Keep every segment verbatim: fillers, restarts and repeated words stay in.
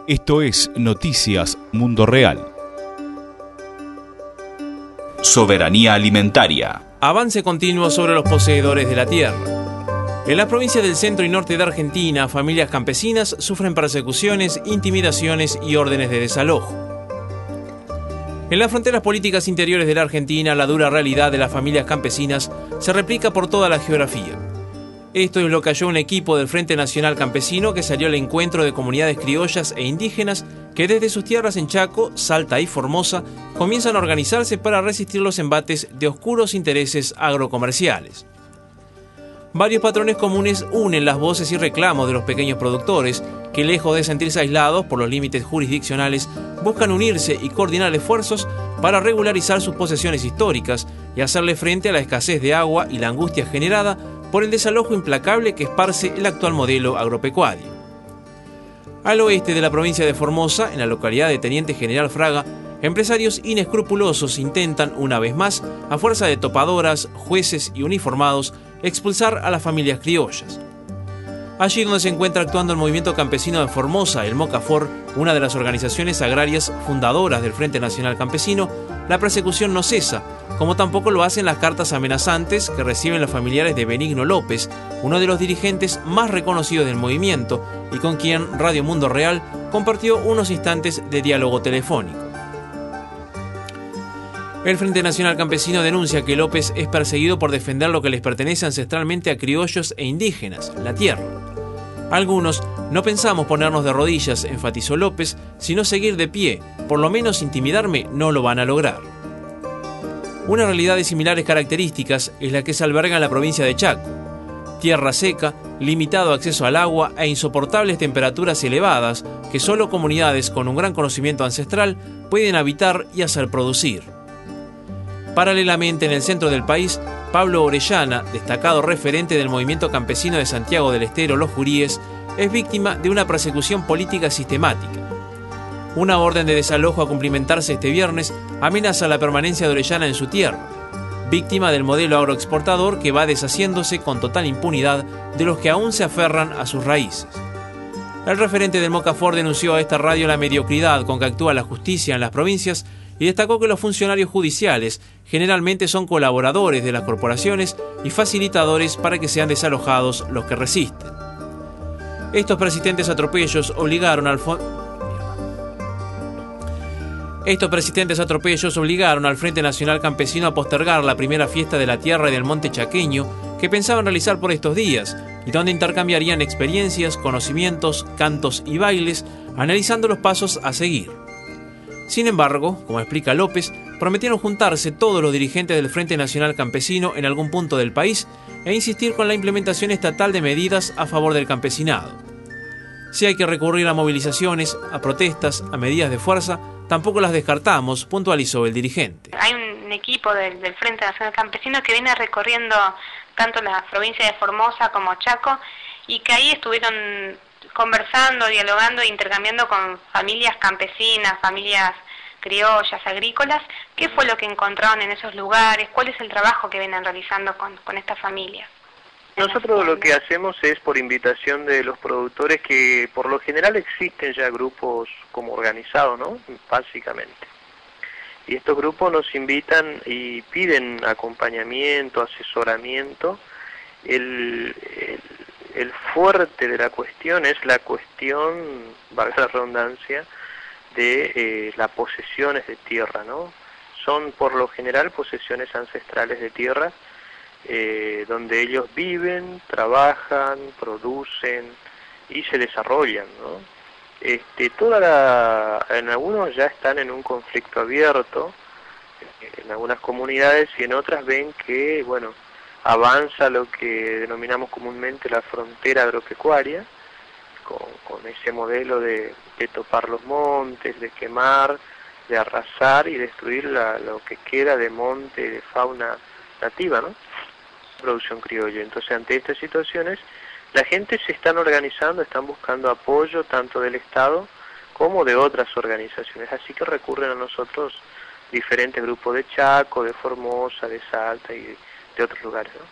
Esto es Noticias Mundo Real. Soberanía alimentaria. Avance continuo sobre los poseedores de la tierra. En las provincias del centro y norte de Argentina, familias campesinas sufren persecuciones, intimidaciones y órdenes de desalojo. En las fronteras políticas interiores de la Argentina, la dura realidad de las familias campesinas se replica por toda la geografía. Esto es lo que halló un equipo del Frente Nacional Campesino que salió al encuentro de comunidades criollas e indígenas que desde sus tierras en Chaco, Salta y Formosa comienzan a organizarse para resistir los embates de oscuros intereses agrocomerciales. Varios patrones comunes unen las voces y reclamos de los pequeños productores que, lejos de sentirse aislados por los límites jurisdiccionales, buscan unirse y coordinar esfuerzos para regularizar sus posesiones históricas y hacerle frente a la escasez de agua y la angustia generada por el desalojo implacable que esparce el actual modelo agropecuario. Al oeste de la provincia de Formosa, en la localidad de Teniente General Fraga, empresarios inescrupulosos intentan, una vez más, a fuerza de topadoras, jueces y uniformados, expulsar a las familias criollas. Allí donde se encuentra actuando el movimiento campesino de Formosa, el Mocafor, una de las organizaciones agrarias fundadoras del Frente Nacional Campesino, la persecución no cesa, como tampoco lo hacen las cartas amenazantes que reciben los familiares de Benigno López, uno de los dirigentes más reconocidos del movimiento y con quien Radio Mundo Real compartió unos instantes de diálogo telefónico. El Frente Nacional Campesino denuncia que López es perseguido por defender lo que les pertenece ancestralmente a criollos e indígenas, la tierra. Algunos no pensamos ponernos de rodillas, enfatizó López, sino seguir de pie. Por lo menos intimidarme no lo van a lograr. Una realidad de similares características es la que se alberga en la provincia de Chaco. Tierra seca, limitado acceso al agua e insoportables temperaturas elevadas que solo comunidades con un gran conocimiento ancestral pueden habitar y hacer producir. Paralelamente, en el centro del país, Pablo Orellana, destacado referente del movimiento campesino de Santiago del Estero, Los Juríes, es víctima de una persecución política sistemática. Una orden de desalojo a cumplimentarse este viernes amenaza la permanencia de Orellana en su tierra, víctima del modelo agroexportador que va deshaciéndose con total impunidad de los que aún se aferran a sus raíces. El referente del Mocafor denunció a esta radio la mediocridad con que actúa la justicia en las provincias y destacó que los funcionarios judiciales generalmente son colaboradores de las corporaciones y facilitadores para que sean desalojados los que resisten. Estos persistentes atropellos obligaron al fo- Estos persistentes atropellos obligaron al Frente Nacional Campesino a postergar la primera fiesta de la tierra y del monte chaqueño que pensaban realizar por estos días y donde intercambiarían experiencias, conocimientos, cantos y bailes, analizando los pasos a seguir. Sin embargo, como explica López, prometieron juntarse todos los dirigentes del Frente Nacional Campesino en algún punto del país e insistir con la implementación estatal de medidas a favor del campesinado. Si hay que recurrir a movilizaciones, a protestas, a medidas de fuerza, tampoco las descartamos, puntualizó el dirigente. Hay un equipo del, del Frente Nacional Campesino que viene recorriendo tanto las provincias de Formosa como Chaco y que ahí estuvieron conversando, dialogando e intercambiando con familias campesinas, familias criollas, agrícolas. ¿Qué fue lo que encontraron en esos lugares? ¿Cuál es el trabajo que vienen realizando con, con estas familias? Nosotros lo que hacemos es por invitación de los productores que por lo general existen ya grupos como organizados, ¿no? Básicamente. Y estos grupos nos invitan y piden acompañamiento, asesoramiento. El, el, el fuerte de la cuestión es la cuestión, valga la redundancia, de eh, las posesiones de tierra, ¿no? Son por lo general posesiones ancestrales de tierra, eh, donde ellos viven, trabajan, producen y se desarrollan, ¿no? Este, toda la, en algunos ya están en un conflicto abierto, en algunas comunidades, y en otras ven que, bueno, avanza lo que denominamos comúnmente la frontera agropecuaria, con, con ese modelo de, de topar los montes, de quemar, de arrasar y destruir la, lo que queda de monte, de fauna nativa, ¿no? Producción criolla. Entonces, ante estas situaciones, la gente se están organizando, están buscando apoyo tanto del Estado como de otras organizaciones, así que recurren a nosotros diferentes grupos de Chaco, de Formosa, de Salta y de, de otros lugares, ¿no?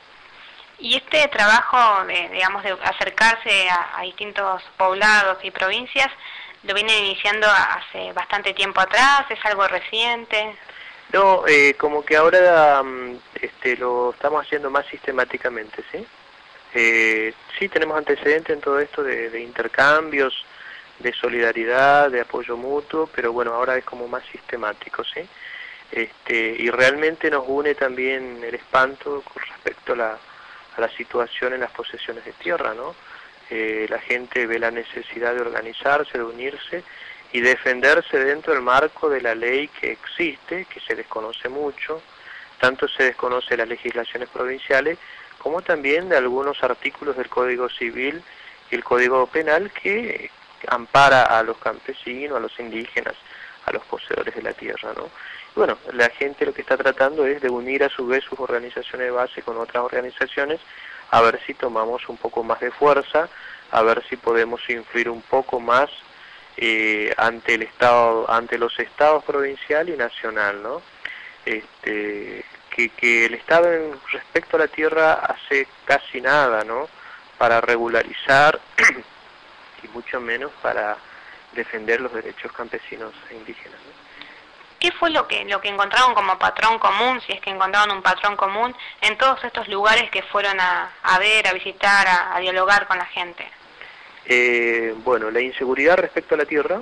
Y este trabajo, de, digamos, de acercarse a, a distintos poblados y provincias, lo vienen iniciando hace bastante tiempo atrás, es algo reciente. No, eh, como que ahora este, lo estamos haciendo más sistemáticamente, ¿sí? Eh, sí tenemos antecedentes en todo esto de, de intercambios, de solidaridad, de apoyo mutuo, pero bueno, ahora es como más sistemático, ¿sí? Este, y realmente nos une también el espanto con respecto a la, a la situación en las posesiones de tierra, ¿no? Eh, la gente ve la necesidad de organizarse, de unirse y defenderse dentro del marco de la ley que existe, que se desconoce mucho, tanto se desconoce las legislaciones provinciales, como también de algunos artículos del Código Civil y el Código Penal que ampara a los campesinos, a los indígenas, a los poseedores de la tierra, ¿no? Y bueno, la gente lo que está tratando es de unir a su vez sus organizaciones de base con otras organizaciones, a ver si tomamos un poco más de fuerza, a ver si podemos influir un poco más eh, ante el estado, ante los estados provincial y nacional, ¿no? Este, que, que el Estado en respecto a la tierra hace casi nada, ¿no? Para regularizar y mucho menos para defender los derechos campesinos e indígenas, ¿no? ¿Qué fue lo que lo que encontraron como patrón común, si es que encontraron un patrón común, en todos estos lugares que fueron a, a ver, a visitar, a, a dialogar con la gente? Eh, bueno, la inseguridad respecto a la tierra,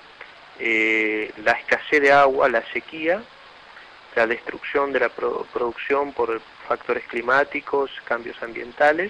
eh, la escasez de agua, la sequía, la destrucción de la pro producción por factores climáticos, cambios ambientales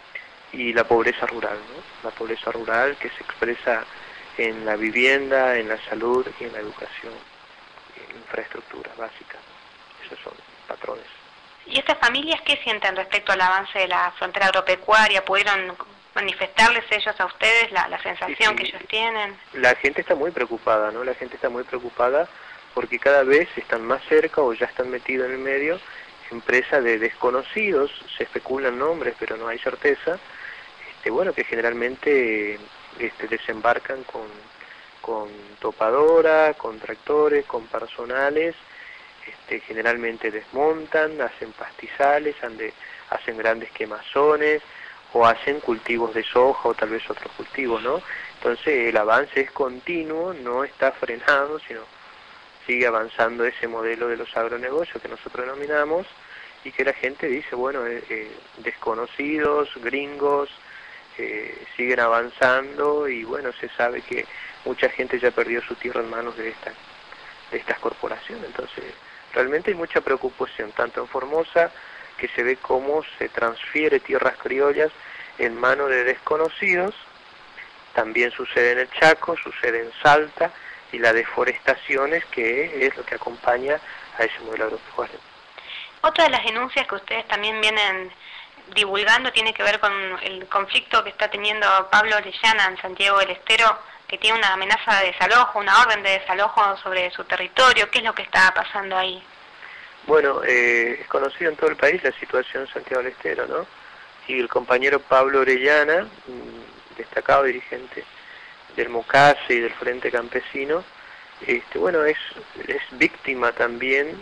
y la pobreza rural, ¿no? La pobreza rural que se expresa en la vivienda, en la salud y en la educación, en infraestructura básica. Esos son patrones. ¿Y estas familias qué sienten respecto al avance de la frontera agropecuaria? ¿Pudieron manifestarles ellos a ustedes la, la sensación sí, sí. que ellos tienen? La gente está muy preocupada, ¿no? La gente está muy preocupada porque cada vez están más cerca o ya están metidos en el medio empresas de desconocidos, se especulan nombres pero no hay certeza, este, bueno, que generalmente este, desembarcan con, con topadora, con tractores, con personales, este, generalmente desmontan, hacen pastizales, ande, hacen grandes quemazones o hacen cultivos de soja o tal vez otros cultivos, ¿no? Entonces el avance es continuo, no está frenado, sino sigue avanzando ese modelo de los agronegocios que nosotros denominamos y que la gente dice, bueno, eh, eh, desconocidos, gringos, eh, siguen avanzando y bueno, se sabe que mucha gente ya perdió su tierra en manos de, esta, de estas corporaciones. Entonces, realmente hay mucha preocupación, tanto en Formosa, que se ve cómo se transfiere tierras criollas en manos de desconocidos, también sucede en el Chaco, sucede en Salta, y las deforestaciones, que es lo que acompaña a ese modelo agropecuario. Otra de las denuncias que ustedes también vienen divulgando tiene que ver con el conflicto que está teniendo Pablo Orellana en Santiago del Estero, que tiene una amenaza de desalojo, una orden de desalojo sobre su territorio. ¿Qué es lo que está pasando ahí? Bueno, eh, es conocido en todo el país la situación en Santiago del Estero, ¿no? Y el compañero Pablo Orellana, destacado dirigente del MOCASE y del Frente Campesino, este, bueno, es, es víctima también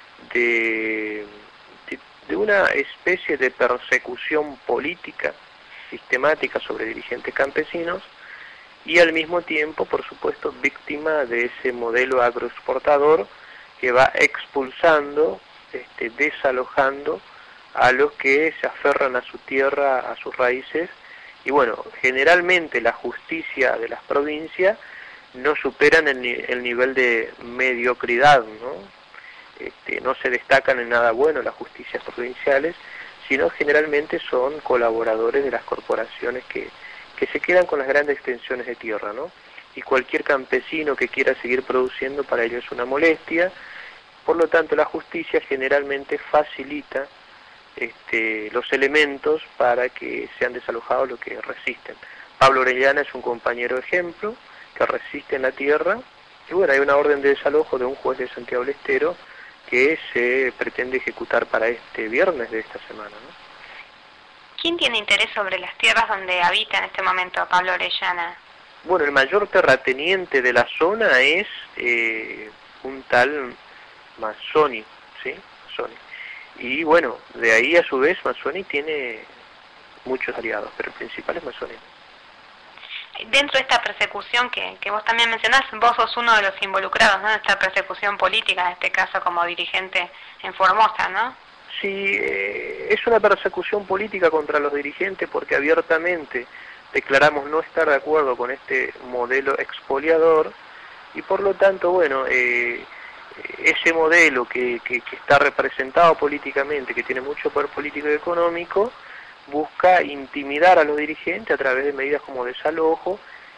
de, de, de una especie de persecución política sistemática sobre dirigentes campesinos y al mismo tiempo, por supuesto, víctima de ese modelo agroexportador que va expulsando, este, desalojando a los que se aferran a su tierra, a sus raíces. Y bueno, generalmente la justicia de las provincias no superan el, el nivel de mediocridad, ¿no? Este, no se destacan en nada bueno las justicias provinciales, sino generalmente son colaboradores de las corporaciones que, que se quedan con las grandes extensiones de tierra, ¿no? Y cualquier campesino que quiera seguir produciendo para ellos es una molestia. Por lo tanto, la justicia generalmente facilita Este, los elementos para que sean desalojados los que resisten. Pablo Orellana es un compañero ejemplo que resiste en la tierra y bueno, hay una orden de desalojo de un juez de Santiago del Estero que se pretende ejecutar para este viernes de esta semana, ¿no? ¿Quién tiene interés sobre las tierras donde habita en este momento Pablo Orellana? Bueno, el mayor terrateniente de la zona es eh, un tal Mazzoni, ¿sí? Mazzoni. Y bueno, de ahí a su vez Mazzoni tiene muchos aliados, pero el principal es Mazzoni. dentro de esta persecución que, que vos también mencionás, vos sos uno de los involucrados, ¿no?, en esta persecución política, en este caso como dirigente en Formosa, ¿no? Sí, eh, es una persecución política contra los dirigentes porque abiertamente declaramos no estar de acuerdo con este modelo expoliador y por lo tanto, bueno, eh, ese modelo que, que, que está representado políticamente, que tiene mucho poder político y económico, busca intimidar a los dirigentes a través de medidas como desalojo,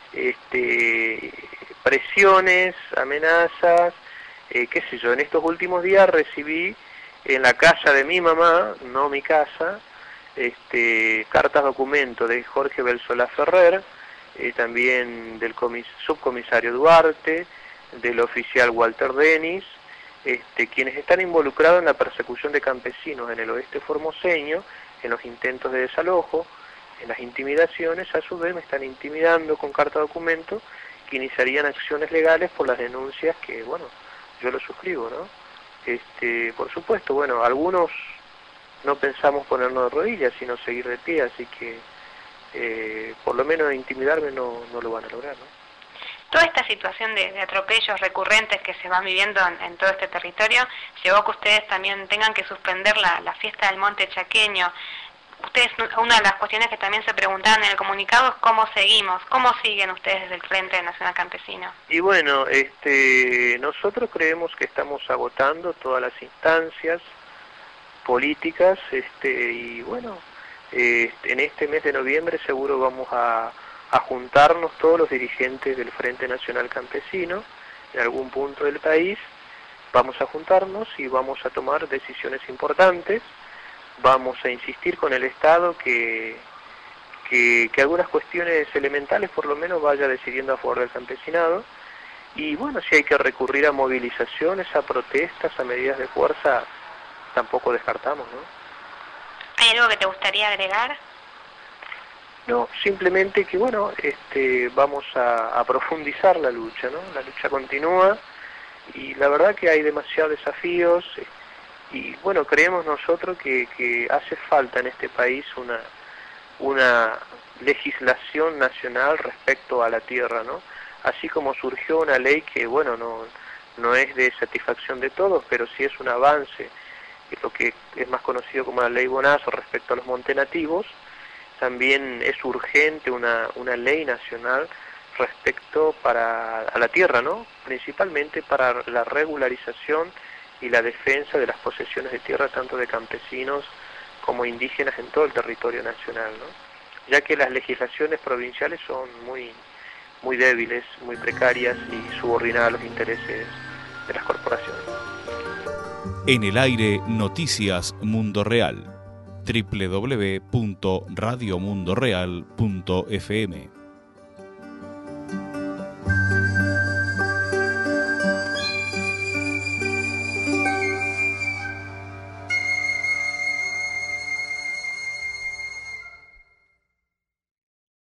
este, presiones, amenazas, eh, qué sé yo. En estos últimos días recibí en la casa de mi mamá, no mi casa, este, cartas documento de Jorge Belsolá Ferrer, eh, también del comis subcomisario Duarte, del oficial Walter Denis, este, quienes están involucrados en la persecución de campesinos en el oeste formoseño, en los intentos de desalojo, en las intimidaciones. A su vez me están intimidando con carta documento que iniciarían acciones legales por las denuncias que, bueno, yo lo suscribo, ¿no? Este, por supuesto, bueno, algunos no pensamos ponernos de rodillas, sino seguir de pie, así que eh, por lo menos intimidarme no, no lo van a lograr, ¿no? Toda esta situación de, de atropellos recurrentes que se van viviendo en, en todo este territorio llevó a que ustedes también tengan que suspender la, la fiesta del Monte Chaqueño. Ustedes, una de las cuestiones que también se preguntaban en el comunicado es cómo seguimos, cómo siguen ustedes desde el Frente Nacional Campesino. Y bueno, este, nosotros creemos que estamos agotando todas las instancias políticas, este, y bueno, eh, en este mes de noviembre seguro vamos a a juntarnos todos los dirigentes del Frente Nacional Campesino en algún punto del país. Vamos a juntarnos y vamos a tomar decisiones importantes. Vamos a insistir con el Estado que, que, que algunas cuestiones elementales por lo menos vaya decidiendo a favor del campesinado. Y bueno, si hay que recurrir a movilizaciones, a protestas, a medidas de fuerza, tampoco descartamos, ¿no? ¿Hay algo que te gustaría agregar? No, simplemente que bueno, este, vamos a, a profundizar la lucha, ¿no? La lucha continúa y la verdad que hay demasiados desafíos y bueno, creemos nosotros que, que hace falta en este país una, una legislación nacional respecto a la tierra, ¿no? Así como surgió una ley que bueno, no, no es de satisfacción de todos, pero sí es un avance, es lo que es más conocido como la ley Bonazo respecto a los montes nativos. También es urgente una, una ley nacional respecto para a la tierra, ¿no? Principalmente para la regularización y la defensa de las posesiones de tierra tanto de campesinos como indígenas en todo el territorio nacional, ¿no? Ya que las legislaciones provinciales son muy, muy débiles, muy precarias y subordinadas a los intereses de las corporaciones. En el aire, Noticias Mundo Real. doble u doble u doble u punto radio mundo real punto f m